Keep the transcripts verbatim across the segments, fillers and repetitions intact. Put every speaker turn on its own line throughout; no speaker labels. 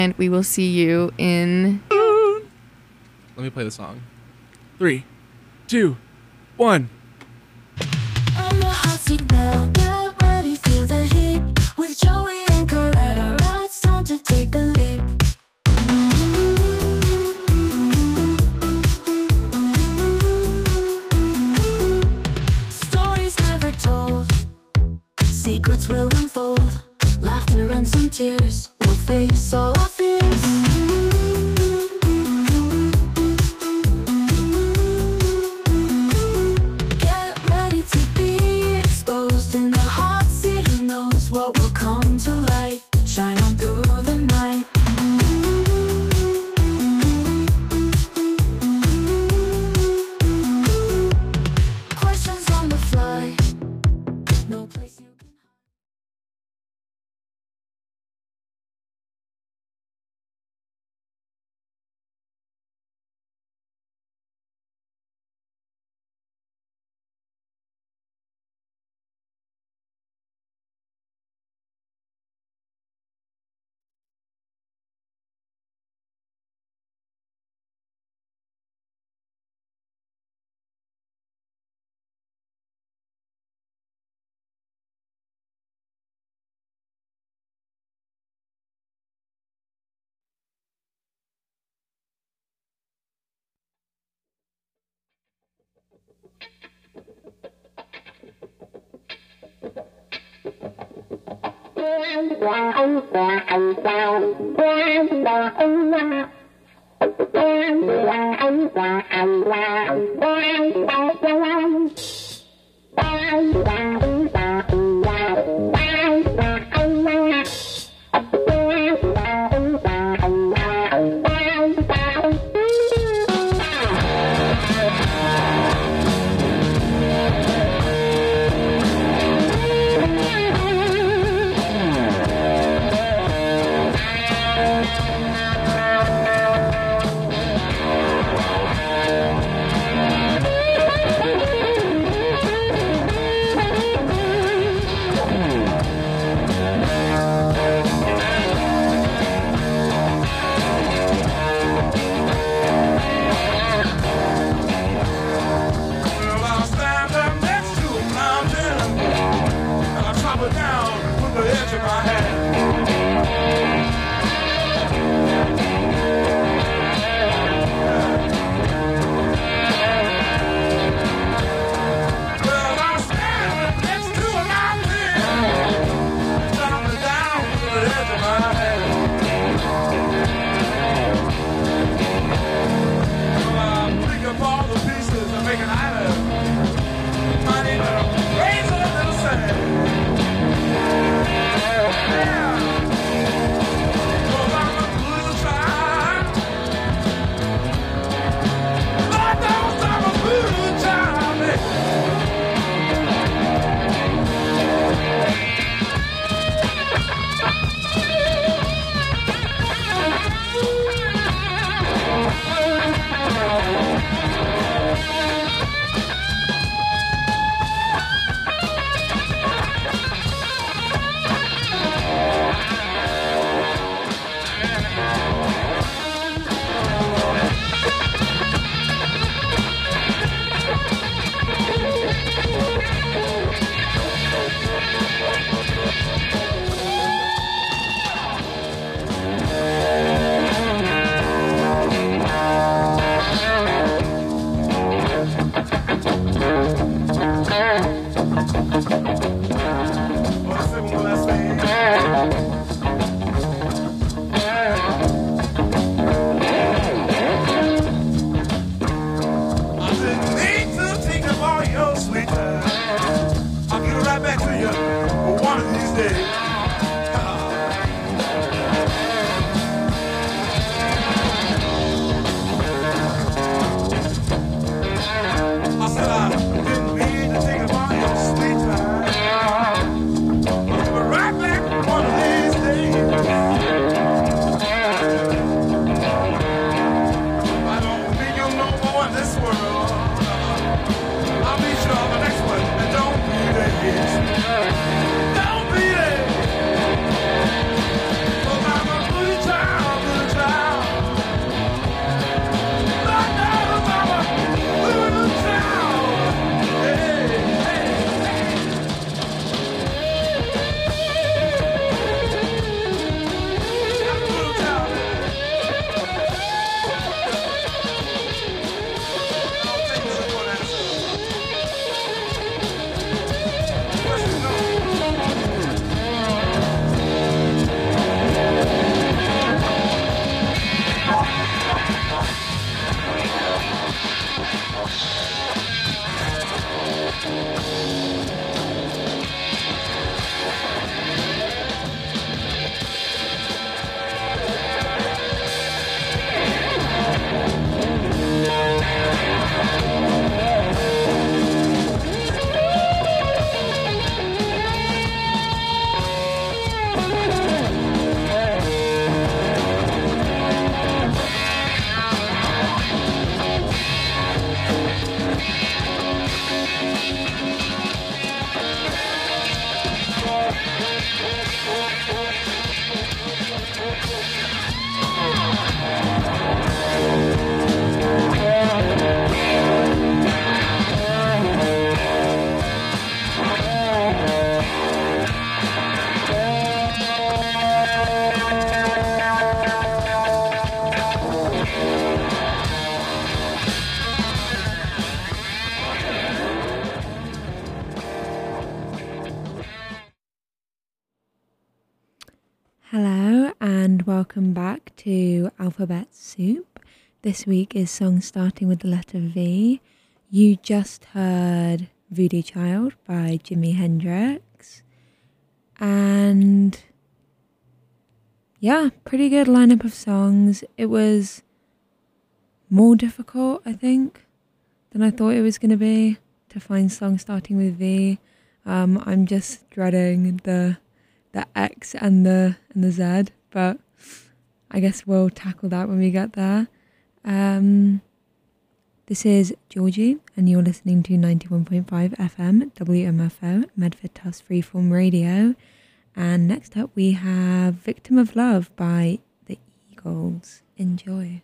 And we will see you in...
Let me play the song. Three, two, one.
On the hot seat now, get ready, feel the heat. With Joey and Coretta, it's time to take a leap. Stories never told, secrets will unfold. Laughter and some tears, we'll face all our fears. Get ready to be exposed in the hot seat. Who knows what will come to light? Shine on through the night. Questions on the fly, no place you can.
Well, I'll stand up next to a mountain, and I'll chop it down with the edge of my hand. Well, I'll stand up next to a mountain, chop it down with the edge of my hand. Well, I'll pick up all the pieces and make an island. Money to raise a little sand. Yeah. 'Cause I'm a blue child. Lord knows I'm a blue child. What's it when I say?
back to Alphabet Soup. This week is songs starting with the letter V. You just heard Voodoo Child by Jimi Hendrix. And yeah, pretty good lineup of songs. It was more difficult, I think, than I thought it was going to be to find songs starting with V. Um, I'm just dreading the the X and the and the Z, but I guess we'll tackle that when we get there. Um, this is Georgie, and you're listening to ninety-one point five F M W M F O, Medford Tufts Freeform Radio. And next up we have Victim of Love by the Eagles. Enjoy.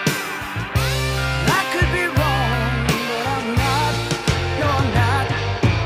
I could be wrong, but I'm not. No, I'm not.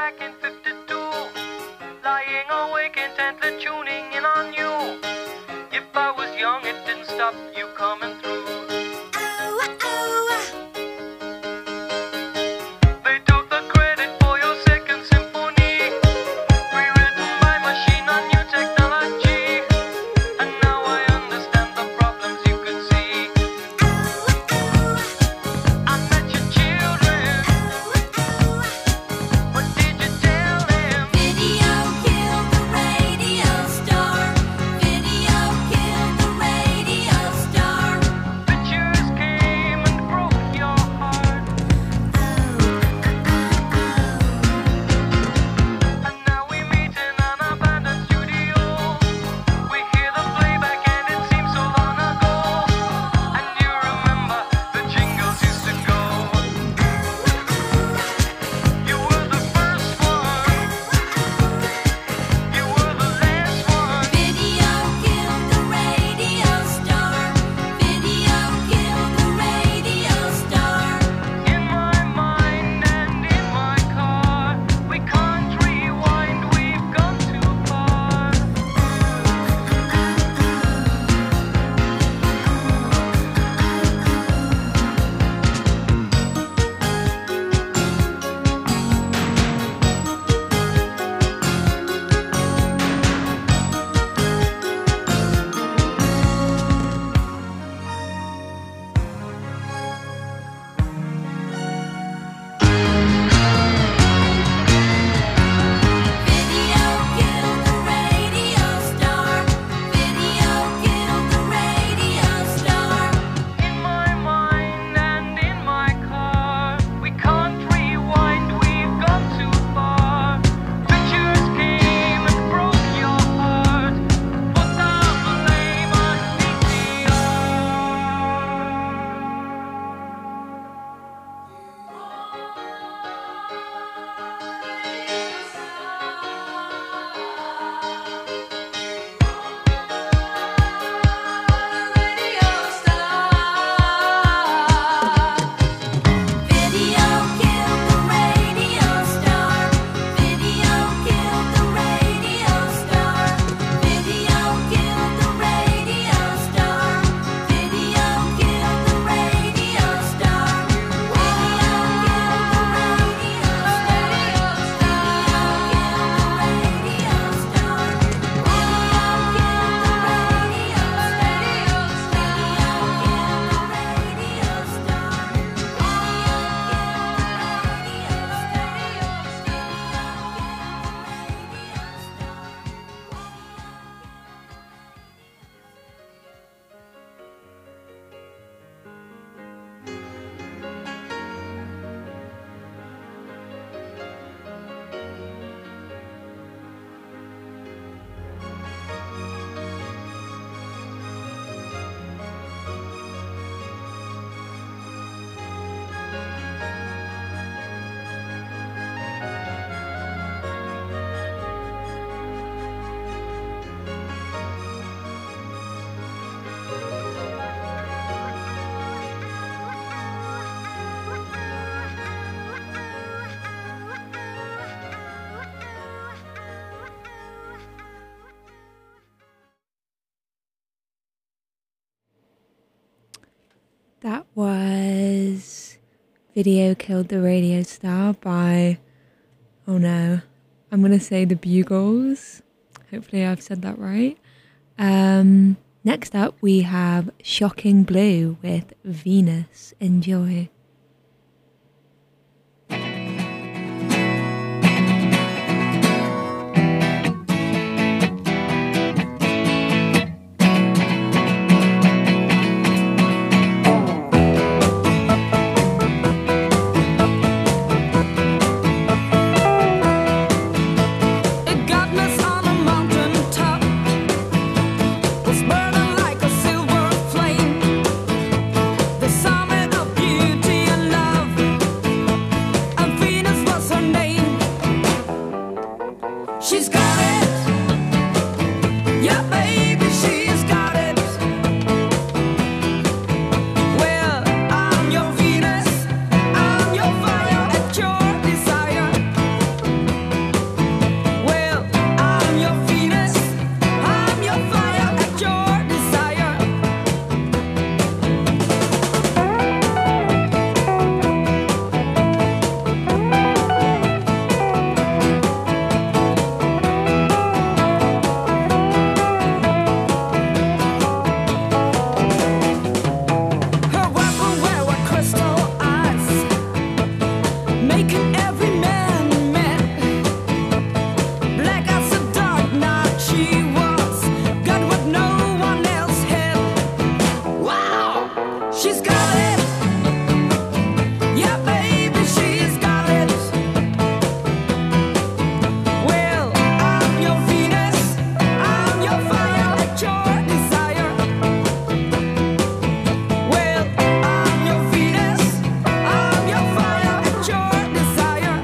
back in fifty-two, lying awake intently tuning in on you. If I was young, it didn't stop you coming through. They took the credit for your second symphony, rewritten by machine on new technology. And now I understand the problems you could see. I met your children. What did you tell them?
Video killed the radio star. Video killed the radio star.
Pictures came and broke your heart. And now we meet in an abandoned studio. We hear the playback and it seems so long ago. And you remember the jingles used to go. You were the first one. You were the last one.
Video killed the radio star. Video killed the radio star.
In my mind and in my car, we can't rewind, we've gone too far.
Video killed the radio star. Video killed the radio star.
In my mind and in my car, we can't rewind, we've gone too far. Pictures came and broke your heart. Put the blame on V C
Video killed the radio star. Video killed the radio star. Video killed the radio star. Video killed the radio star. Video killed the radio star.
That was Video Killed the Radio Star by, oh no, I'm going to say the Bugles. Hopefully I've said that right. Um, next up we have Shocking Blue with Venus. Enjoy.
It got us on a mountain top, was burning like a silver flame. The summit of beauty making every man mad. Black as a dark night, she was got what no one else had. Wow, she's got it. Yeah, baby, she's got it. Well, I'm your Venus, I'm your fire, at your desire. Well, I'm your Venus, I'm your fire, at your desire.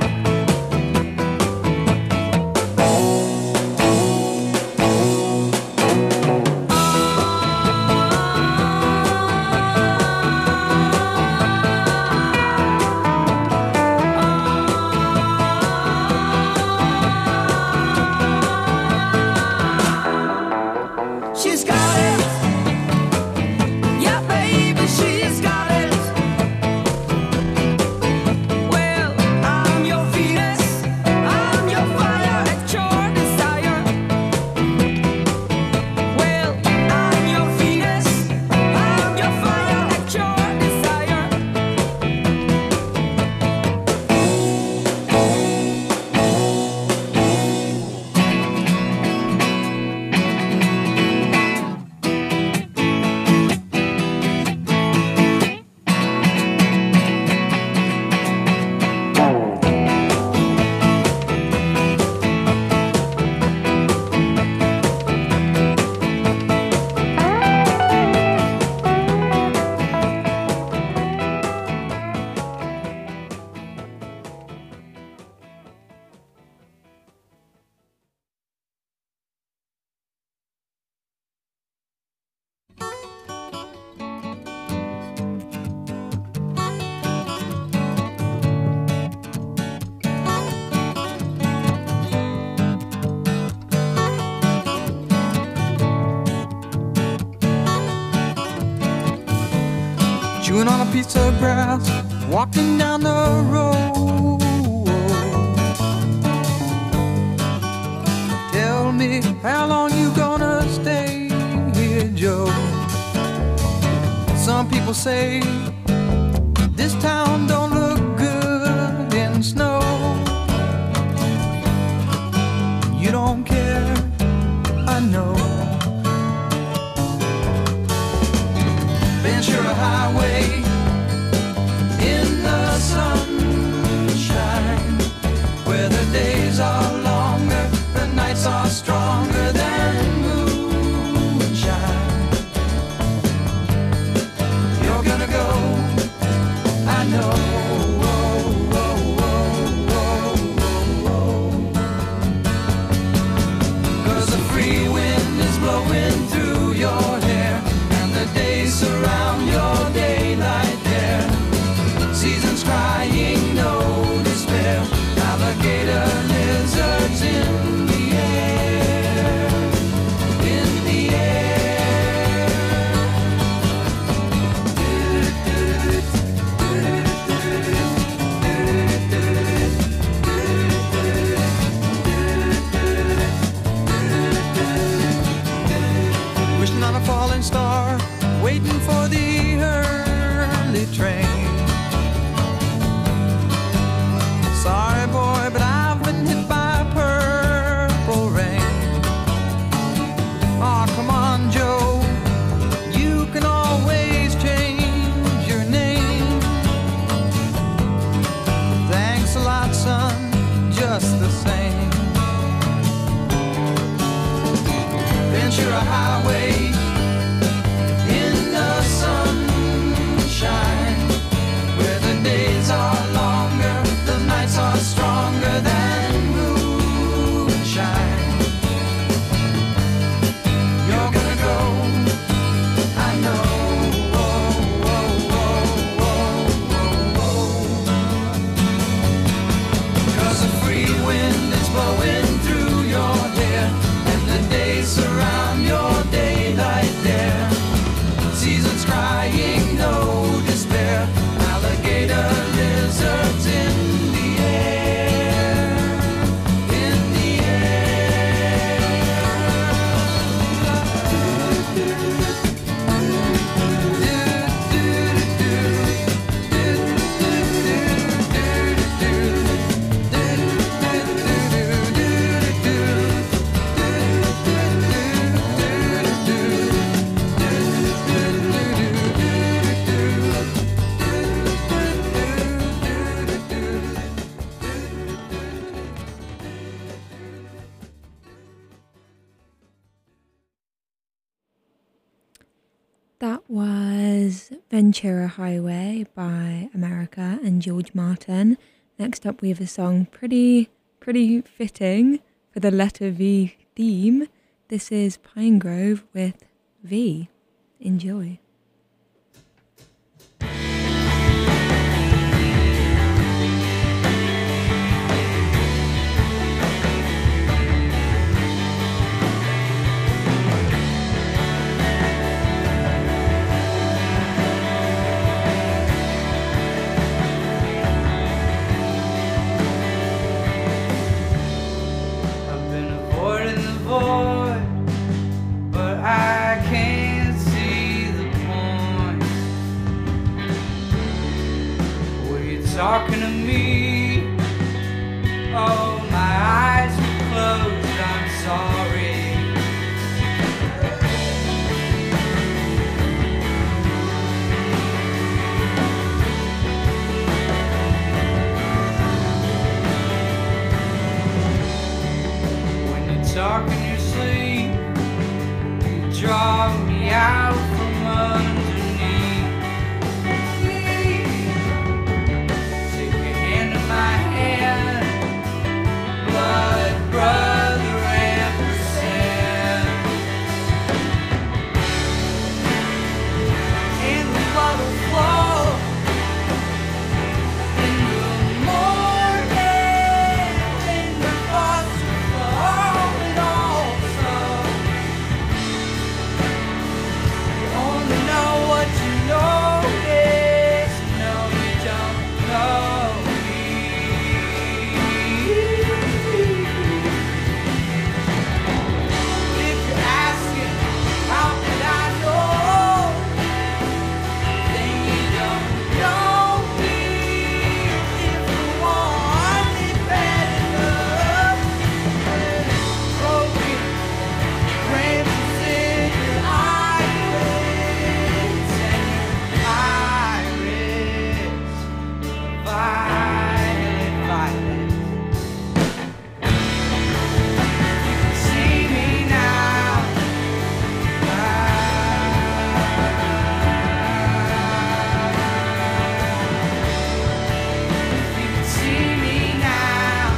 She's got it. Yeah, baby, she's got it. Well, I'm your Venus, I'm your fire, at your desire. Well, I'm your Venus, I'm your fire, at your desire.
Chewing on a piece of grass, walking down the road. Tell me, how long you gonna stay here, Joe? Some people say this town don't look good in snow. You don't care, I know. Ventura Highway in the sunshine, where the days are longer, the nights are stronger than moonshine. You're gonna go, I know. Oh, oh, oh, oh, oh. 'Cause the free wind is blowing through your hair, and the days surround your daylight there. Seasons crying, no despair. Alligator lizards in the air, in the air. Wishing on a falling star, waiting for the early train. Sorry, boy, but I've been hit by purple rain. Oh, come on, Joe, you can always change your name. Thanks a lot, son, just the same. Ventura Highway in the sunshine, where the days are longer, the nights are stronger than moonshine. You're gonna go, I know. Oh, oh, oh, oh, oh, oh. 'Cause the free wind is blowing through your hair, and the days surround your daylight there. Seasons crying, no despair. Alligator lizards in the air, in the air.
That was Ventura Highway by America and George Martin. Next up we have a song pretty, pretty fitting for the letter V theme. This is Pine Grove with V. Enjoy.
I've been avoiding the void, but I can't see the point. Were you talking to me? Oh, my eyes were closed, I'm sorry. When you talk in your sleep, you draw me out from underneath. Take your hand in my hand, blood brother ampersand. And the blood will flow in the morning when the thoughts fall and also. You only know what you notice. No, you don't know me. If you're asking, how could I know? Then you don't know me. If you want it bad enough, broken rainbows in your iris and your iris, violet, violet. You can see me now. You can see me now.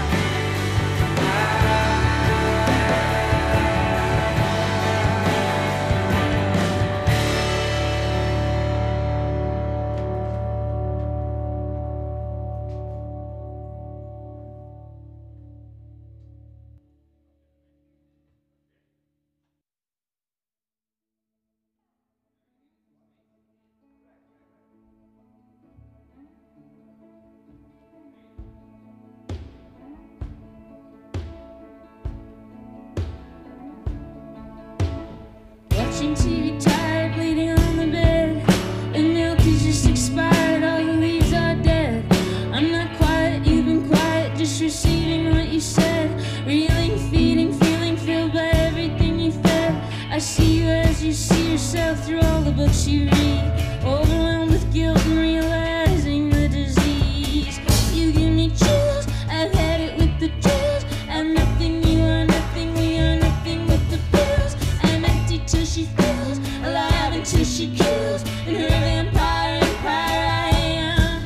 Watching T V, tired, bleeding on the bed. The milk is just expired, all the leaves are dead. I'm not quiet, you've been quiet, just receiving what you said. Reeling, feeding, feeling filled by everything you fed. I see you as you see yourself through all the books you read. Overwhelmed with guilt and realizing the disease. You give me chills, I've had it with the chills. I'm nothing, you are nothing, we are nothing with the pills. I'm empty till she fills, alive until she kills. In her vampire empire I am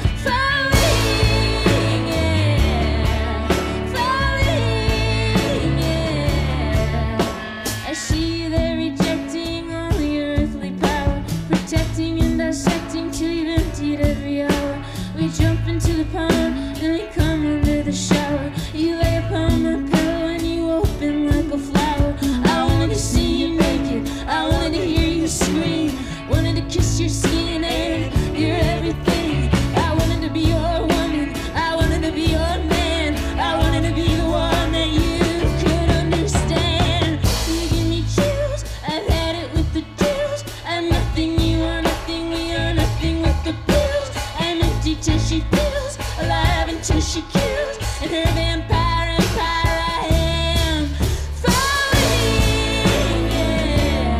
falling, yeah, falling, yeah. I see you there rejecting all your earthly power, protecting and dissecting till you've emptied every hour. We jump into the pond, then we come under the shower. You lay upon my pillow and you open like a flower. I wanted to see you naked, I wanted to hear you scream, wanted to kiss your skin and your everything. I wanted to be your woman, I wanted to be your man, I wanted to be the one that you could understand. You give me chills, I've had it with the chills. I'm nothing, you are nothing, we are nothing with the pills. I'm empty till she fills, alive until she kills. In her vampire empire I am falling, yeah,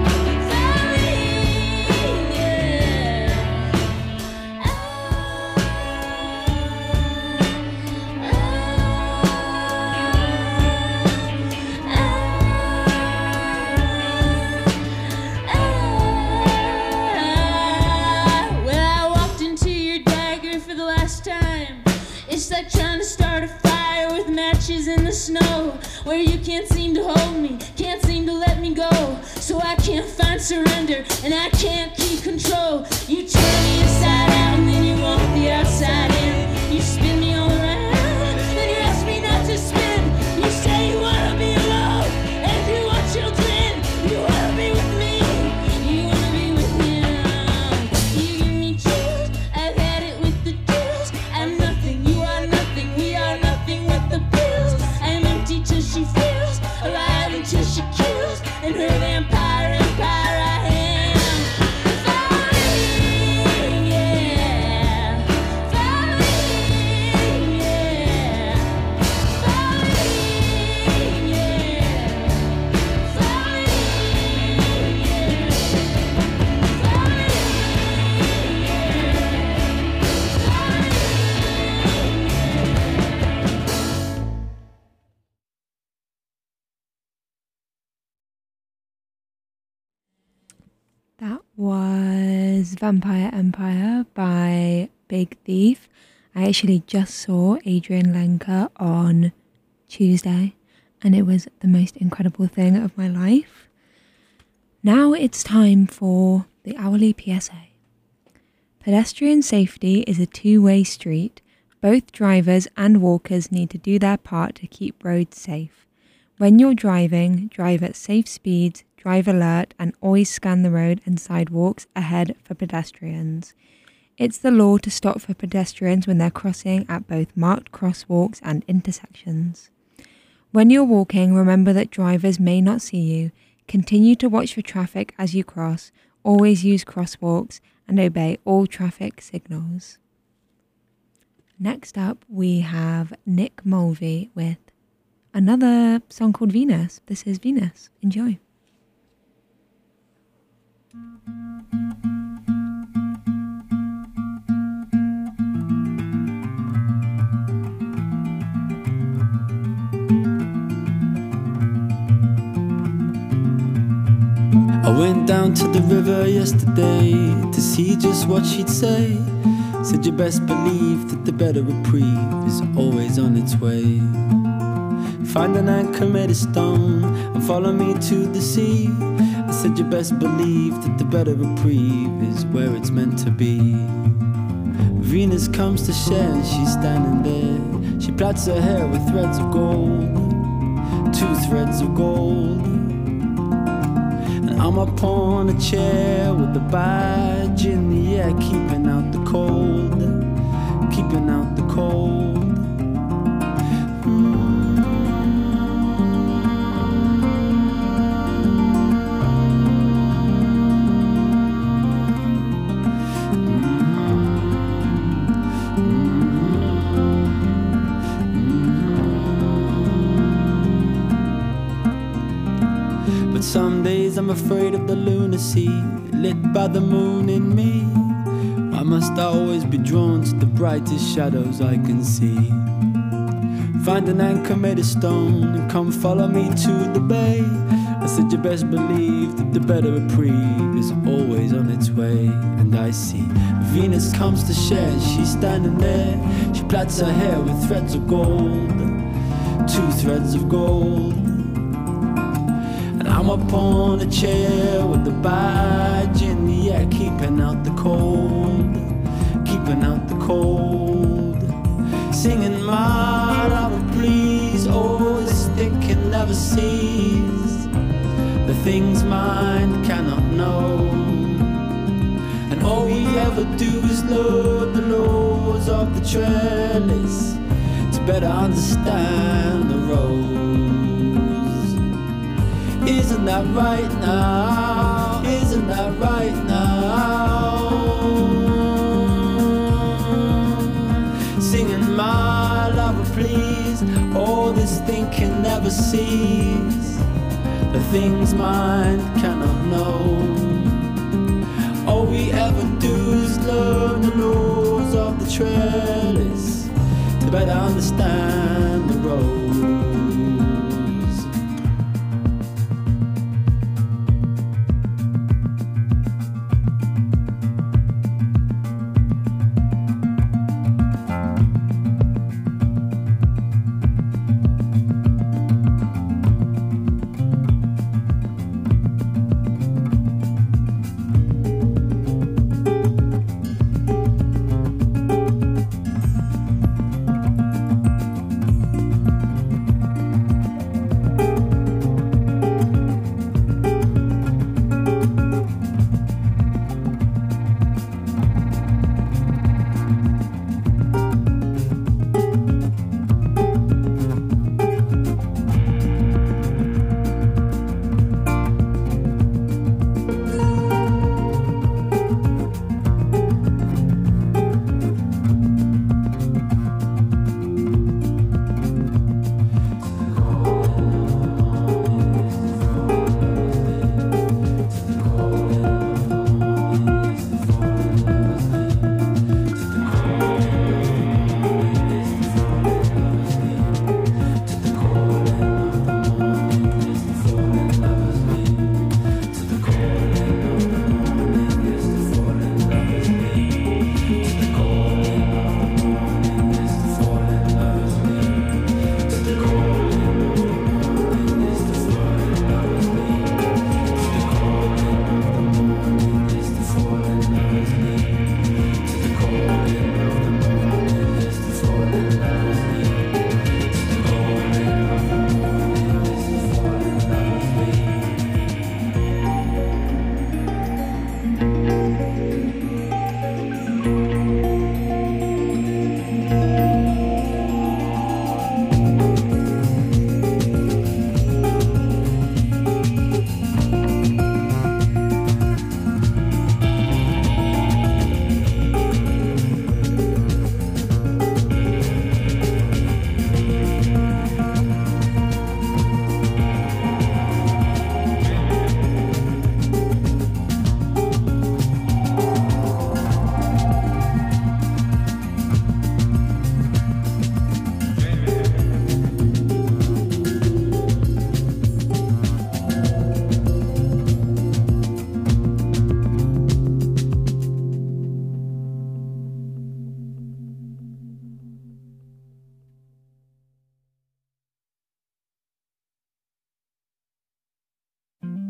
falling, yeah. Ah, ah, ah, ah. to start a fire with matches in the snow, where you can't seem to hold me, can't seem to let me go. So I can't find surrender, and I can't keep control. You turn me inside out, and then you want the outside in. You spin me all around, then you ask me not to spin. You say you wanna be alone, and you want children. You wanna be with me, you wanna be with him. You give me chills, I've had it with the deals. I'm nothing, you are nothing, we are nothing with the pills. I'm empty till she feels, alive until she kills. And her vampire empire I am. Falling, yeah. Falling, yeah. Falling, yeah. Falling, yeah.
That was Vampire Empire by Big Thief. I actually just saw Adrian Lenker on Tuesday, and it was the most incredible thing of my life. Now it's time for the hourly P S A. Pedestrian safety is a two-way street. Both drivers and walkers need to do their part to keep roads safe. When you're driving, drive at safe speeds, drive alert, and always scan the road and sidewalks ahead for pedestrians. It's the law to stop for pedestrians when they're crossing at both marked crosswalks and intersections. When you're walking, remember that drivers may not see you. Continue to watch for traffic as you cross, always use crosswalks, and obey all traffic signals. Next up, we have Nick Mulvey with another song called Venus. This is Venus. Enjoy.
I went down to the river yesterday to see just what she'd say. Said you best believe that the better reprieve is always on its way. Find an anchor, made a stone, and follow me to the sea. I said you best believe that the better reprieve is where it's meant to be. Venus comes to share and she's standing there. She plaits her hair with threads of gold, two threads of gold. And I'm upon a chair with a badge in the air, keeping out the cold, keeping out the cold. Some days I'm afraid of the lunacy lit by the moon in me. Why must I always be drawn to the brightest shadows I can see? Find an anchor, made of stone, and come follow me to the bay. I said you best believe that the better reprieve is always on its way. And I see Venus comes to share, she's standing there. She plaits her hair with threads of gold, two threads of gold. I'm upon a chair with a badge in the air, keeping out the cold, keeping out the cold. Singing my love, please, oh, this thinking never sees the things mind cannot know. And all we ever do is learn the laws of the trellis to better understand the road. Isn't that right now? Isn't that right now? Singing my lover, please. All this thinking never sees the things mind cannot know. All we ever do is learn the laws of the trellis to better understand the road.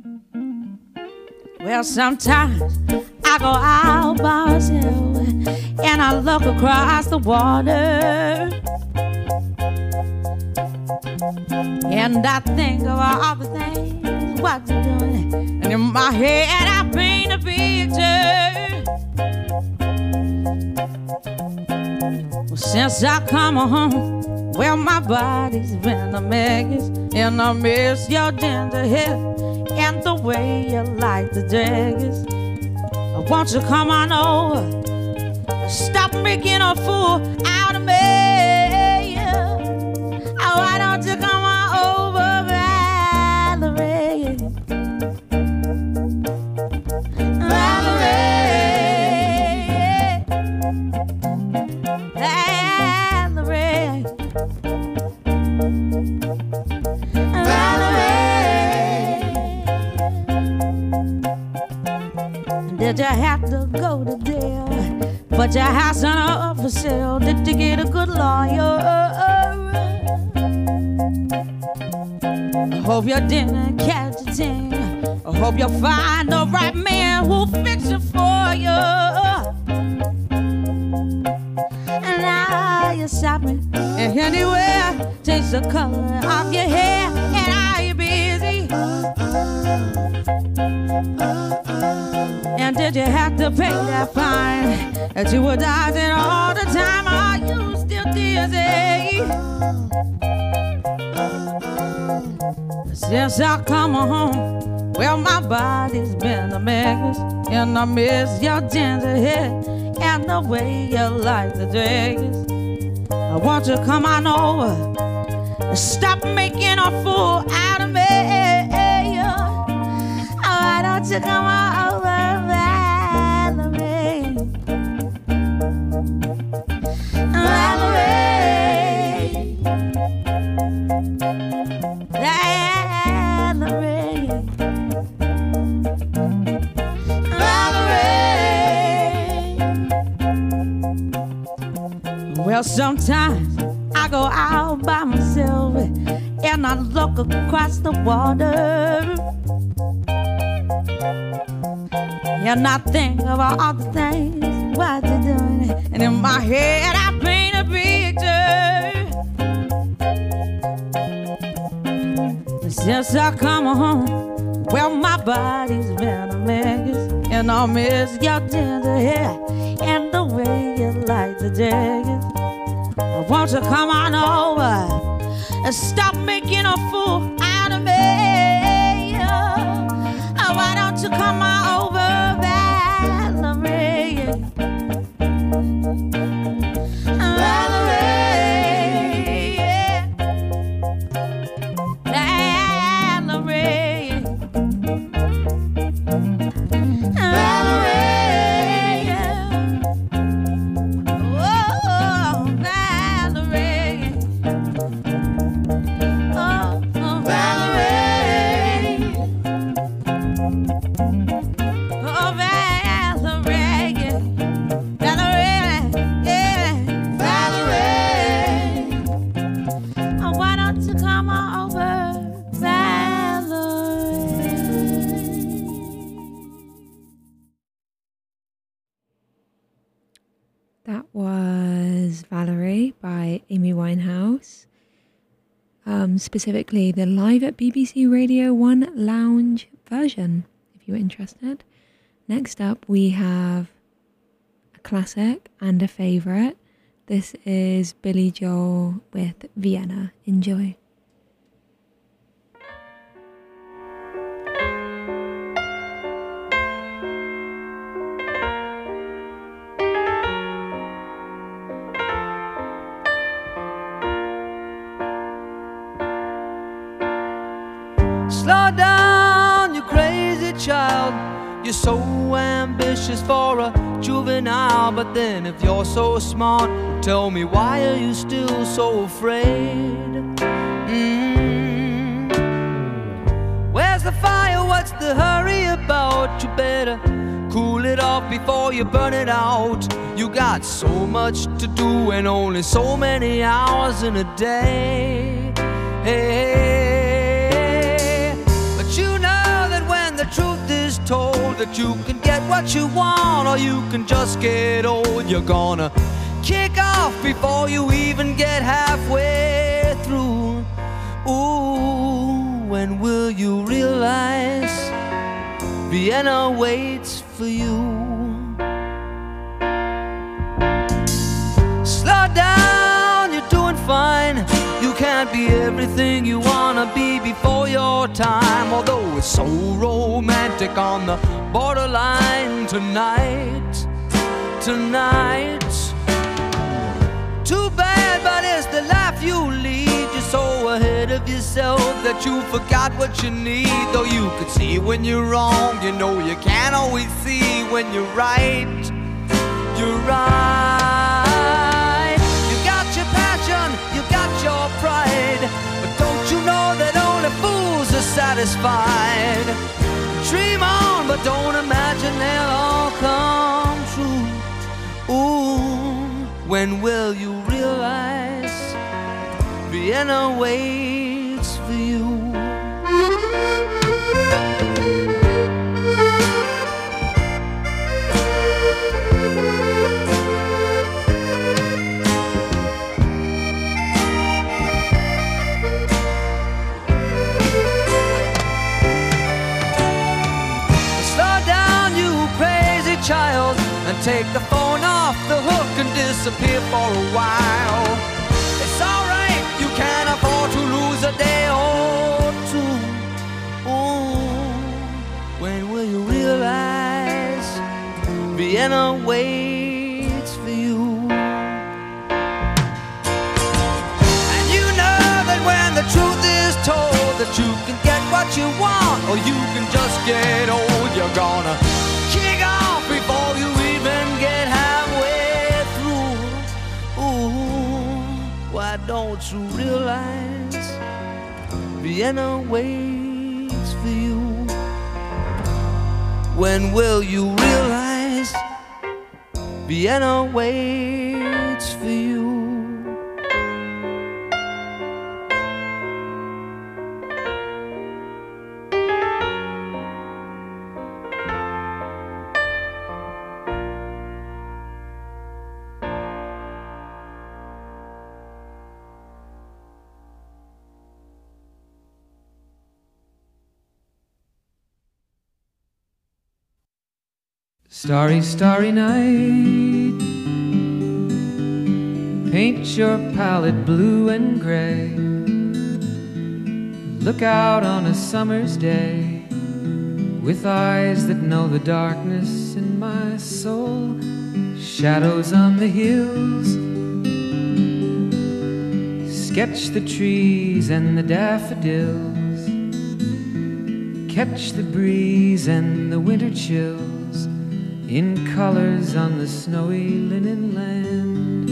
Well, sometimes I go out by myself and I look across the water, and I think of all the things what you're doing, and in my head I paint a picture. Well, since I come home, well, my body's been a mess, and I miss your ginger hair and the way you like the daggers. Won't you come on over? Stop making a fool out of me. Oh, why don't you come on over, Valerie? Valerie, Valerie, Valerie. Did you have to go to jail? But your house on up for sale. Did you get a good lawyer? I hope you didn't catch a thing. I hope you find the right man who'll fix it for you. And now you're shopping and anywhere, change the color of your hair. And are you busy? And did you have to pay that fine that you were dodging all the time? Are you still dizzy? Since I come home, well, my body's been a mess, and I miss your ginger hair and the way you like the dress. I want you to come on over and stop making a fool out of me. Why don't you come on over, Valerie? Valerie, Valerie, Valerie. Well, sometimes I go out by myself and I look across the water, and I think of all the things what you're doing, and in my head I paint a picture. Since I come home, well, my body's been a mess, and I miss your ginger hair and the way you like the daggers. Won't you come on over and stop making a fool out of me? Oh, why don't you come on over, Valerie? Valerie, Valerie, Valerie, oh, Valerie, oh, oh, Valerie, oh, Valerie, Valerie, yeah, Valerie. Oh, why don't you come on over, Valerie?
That was Valerie by Amy Winehouse. Um, specifically the live at B B C Radio one lounge version, if you were interested. Next up, we have a classic and a favourite. This is Billy Joel with Vienna. Enjoy.
Slow down, you crazy child. You're so ambitious for a juvenile. But then if you're so smart, tell me, why are you still so afraid? Mm. Where's the fire? What's the hurry about? You better cool it off before you burn it out. You got so much to do and only so many hours in a day. Hey, but you know that when told that you can get what you want or you can just get old. You're gonna kick off before you even get halfway through. Ooh, when will you realize Vienna waits for you? Slow down, you're doing fine. You can't be everything you wanna be before your time. Although it's so romantic on the borderline tonight, tonight. Too bad, but it's the life you lead. You're so ahead of yourself that you forgot what you need. Though you could see when you're wrong, you know you can't always see when you're right. You're right. You got your passion, you got your pride, but don't you know that only fools are satisfied? Dream on, but don't imagine they'll all come true. Ooh, when will you realize Vienna waits for you? Child, and take the phone off the hook and disappear for a while. It's alright, you can't afford to lose a day or two. Ooh, when will you realize Vienna waits for you? And you know that when the truth is told that you can get what you want or you can just get old, you're gonna kick off before you even get halfway through. Ooh, why don't you realize Vienna waits for you? When will you realize Vienna waits for you?
Starry, starry night, paint your palette blue and gray. Look out on a summer's day with eyes that know the darkness in my soul. Shadows on the hills, sketch the trees and the daffodils, catch the breeze and the winter chills in colors on the snowy linen land.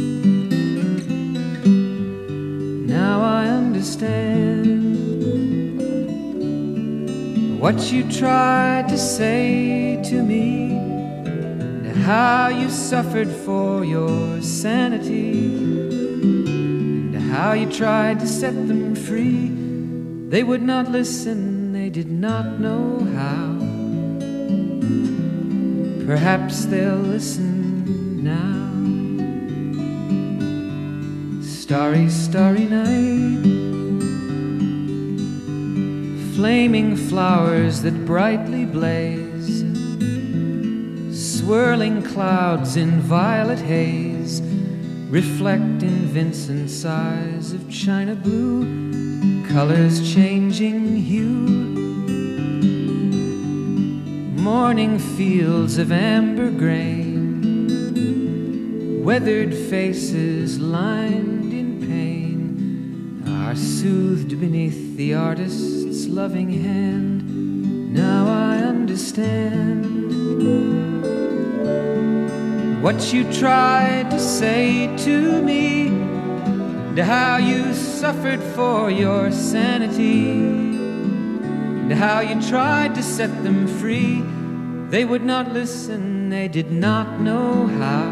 Now I understand what you tried to say to me, and how you suffered for your sanity, and how you tried to set them free. They would not listen, they did not know how. Perhaps they'll listen now. Starry, starry night, flaming flowers that brightly blaze, swirling clouds in violet haze, reflect in Vincent's eyes of china blue, colors changing hue. Morning fields of amber grain, weathered faces lined in pain, are soothed beneath the artist's loving hand. Now I understand what you tried to say to me, and how you suffered for your sanity, and how you tried to set them free. They would not listen, they did not know how.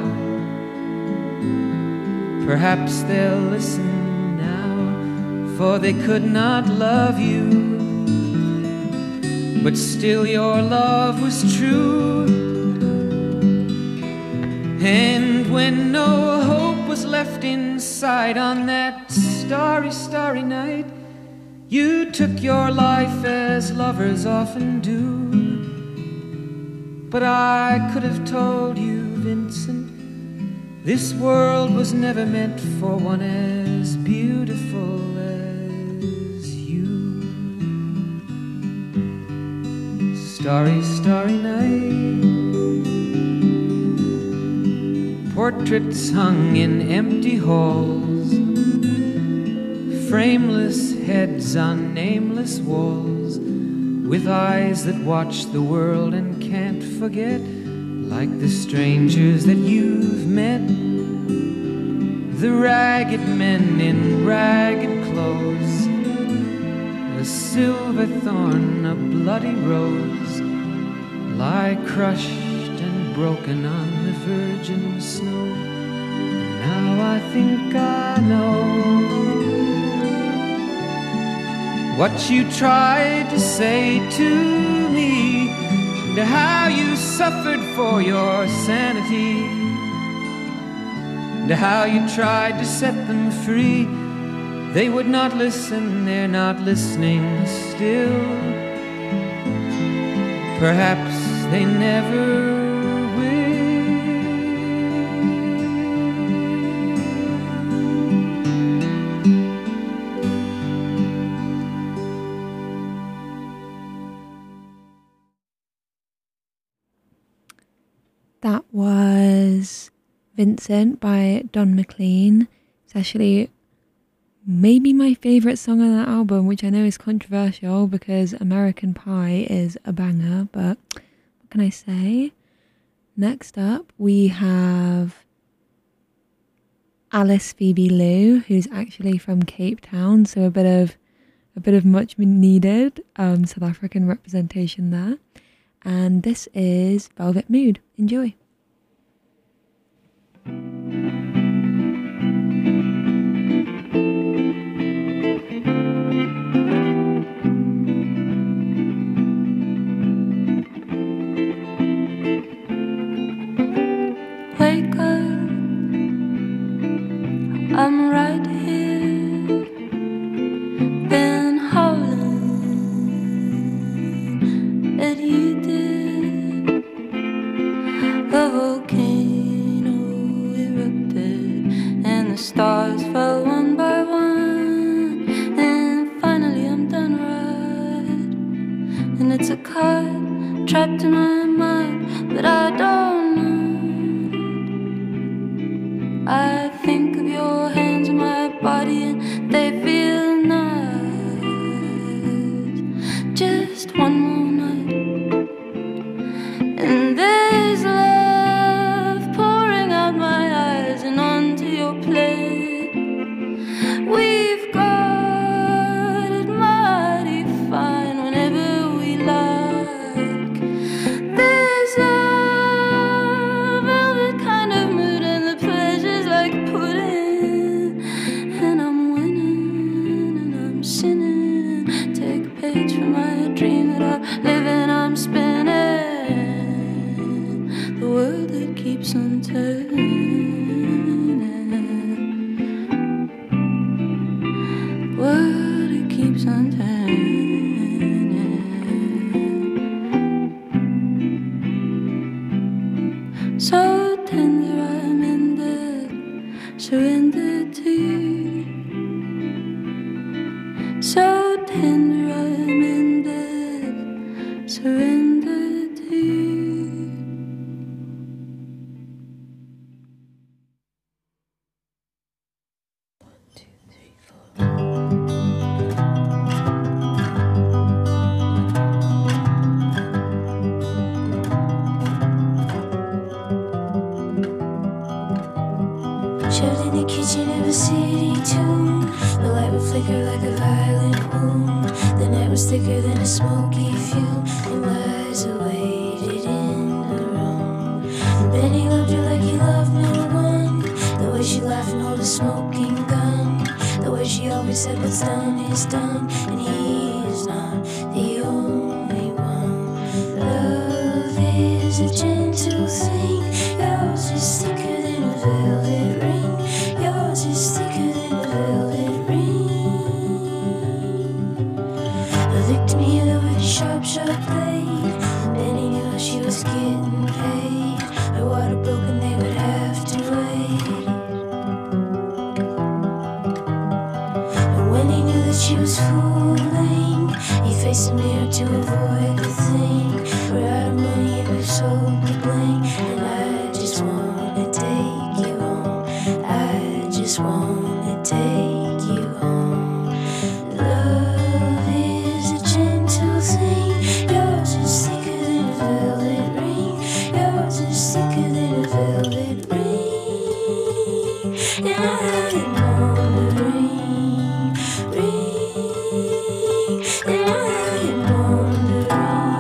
Perhaps they'll listen now, for they could not love you, but still your love was true. And when no hope was left inside on that starry, starry night, you took your life as lovers often do. But I could have told you, Vincent, this world was never meant for one as beautiful as you. Starry, starry night, portraits hung in empty halls, frameless heads on nameless walls, with eyes that watch the world and can't forget, like the strangers that you've met, the ragged men in ragged clothes, a silver thorn, a bloody rose, lie crushed and broken on the virgin snow. Now I think I know what you tried to say to me, and how you suffered for your sanity, and how you tried to set them free. They would not listen, they're not listening still. Perhaps they never
That was Vincent by Don McLean. It's actually maybe my favourite song on that album, which I know is controversial because American Pie is a banger, but what can I say? Next up, we have Alice Phoebe Lou, who's actually from Cape Town, so a bit of a bit of much needed um, South African representation there. And this is Velvet Mood. Enjoy.
Wake up, I'm right here, been howling at you, dear. The volcano erupted and the stars fell one by one, and finally I'm done right. And it's a cut trapped in my mind, but I don't know. I think of your hands on my body and they feel nice. Just one more night, and there's love pouring out my eyes and onto your plate. We've got it mighty fine whenever we like. There's a velvet kind of mood and the pleasure's like pudding, and I'm winning and I'm sinning. Take a page from my dream that I live in, I'm spinning the world that keeps on turning, world that keeps on turning. So tender I'm ended, surrendered to you. So tender I'm ended, surrendered to you. One, two, three, four. Shoved in the kitchen of a city tomb, the light would flicker like a violent wound. The night was thicker than a smoky fume, and Liza waited in the room. And Benny loved her like he loved no one, the way she laughed and held a smoking gun, the way she always said what's done is done, and he is not the only one. is a gentle thing. Yours is thicker than a velvet ring. Yours is thicker than a velvet ring. The victim here with a sharp, sharp blade. Then he knew how she was getting paid. The water broken, they would have to wait. And when he knew that she was fooling, he faced the mirror to avoid the thing. We're out of money and we've sold the bling. And I just wanna take you home. I just wanna take you home. Love is a gentle thing. Yours is thicker than a velvet ring. Yours is thicker than a velvet ring. And I'm wondering, ring. And I'm wondering.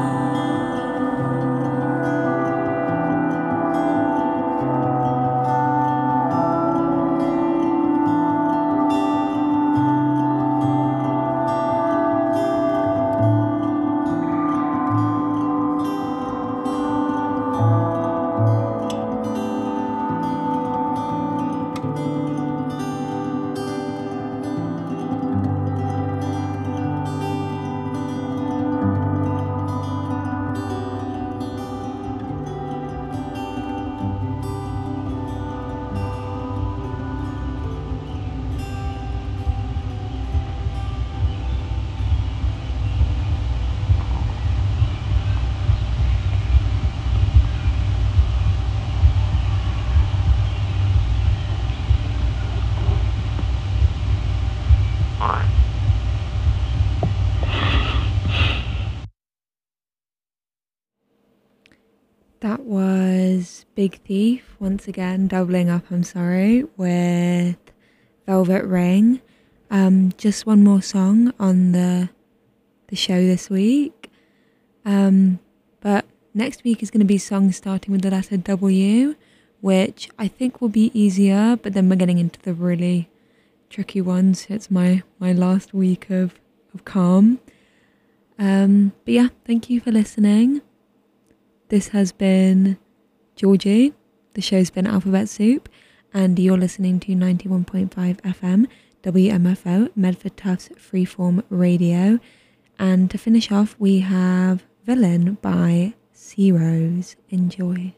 That was Big Thief, once again, doubling up, I'm sorry, with Velvet Ring. Um, just one more song on the the show this week. Um, but next week is going to be songs starting with the letter W, which I think will be easier, but then we're getting into the really tricky ones. It's my, my last week of, of calm. Um, but yeah, thank you for listening. This has been Georgie. The show's been Alphabet Soup, and you're listening to ninety-one point five F M, W M F O, Medford Tufts Freeform Radio. And to finish off, we have Villain by Sea Rose. Enjoy.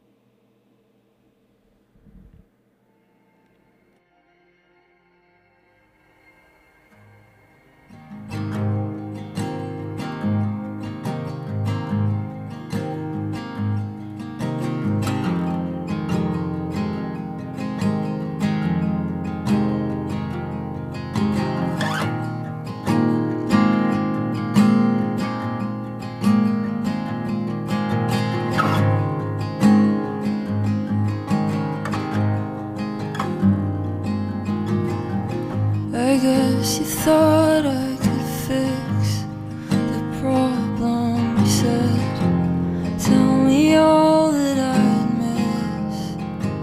I guess you thought I could fix the problem, you said. Tell me all that I'd miss.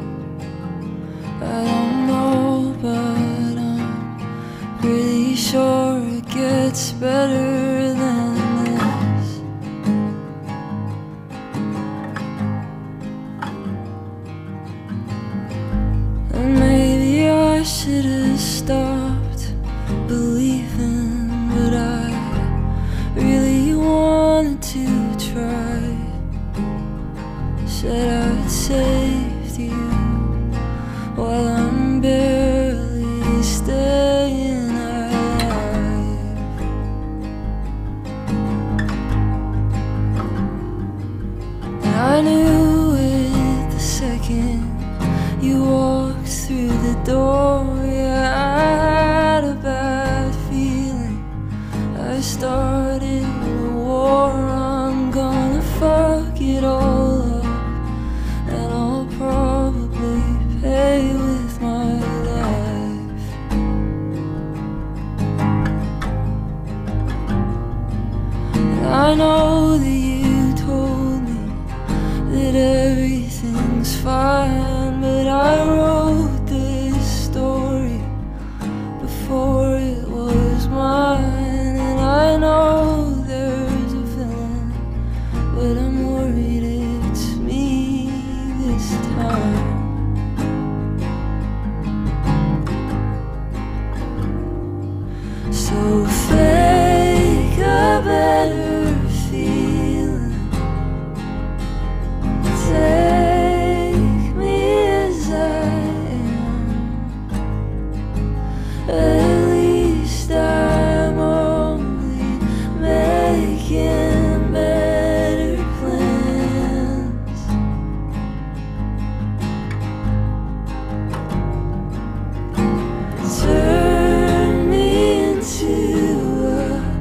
I don't know, but I'm pretty sure it gets better than this. And maybe I should have stopped believing, but I really wanted to try. Said I'd saved you while I'm barely staying alive. And I knew it the second you walked through the door. Yeah, I had a bad feeling. I started a war. I'm gonna fuck it all up, and I'll probably pay with my life. And I know that you told me that everything's fine, but I wrote this story before it was mine. And I know there's a villain, but I'm worried it's So fake a better feeling. Take me as I am. At least I'm only making better plans. Turn me into a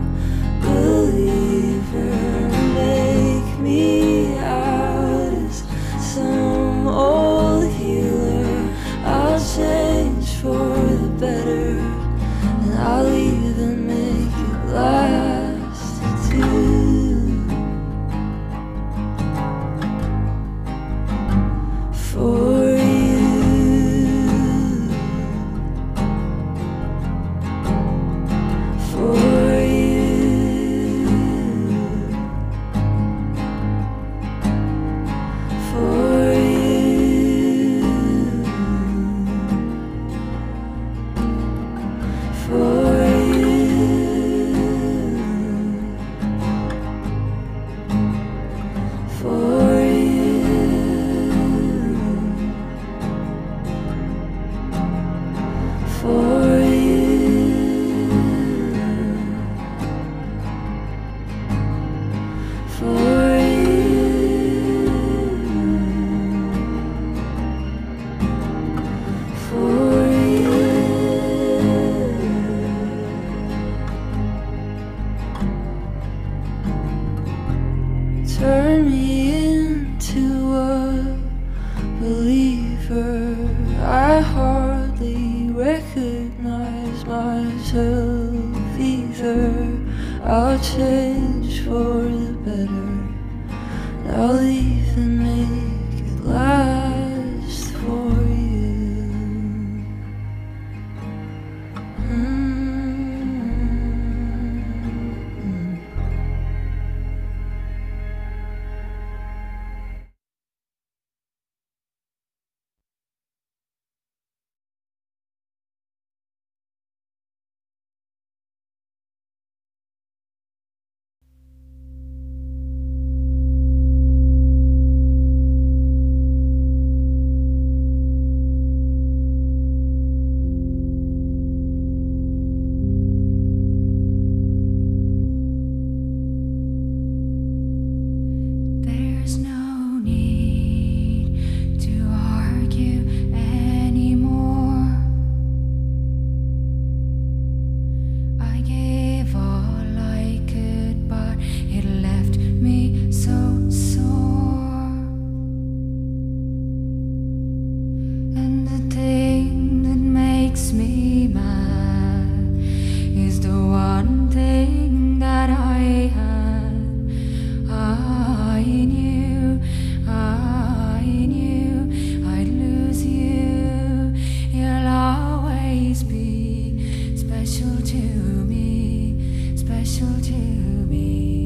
believer. Make me out as some old healer. I'll change for the better, and I'll even make it last too. For you, for you, for you, for you, for you, for you, for you, for you. Turn me into a believer. I hardly recognize myself either. I'll change for the better. I'll even make it last for you. Mm.
There's no need to argue anymore. I gave all I could, but it left me so sore. And the thing that makes me mad is the one thing that I had. I knew, I knew I'd lose you. You'll always be special to me, special to me.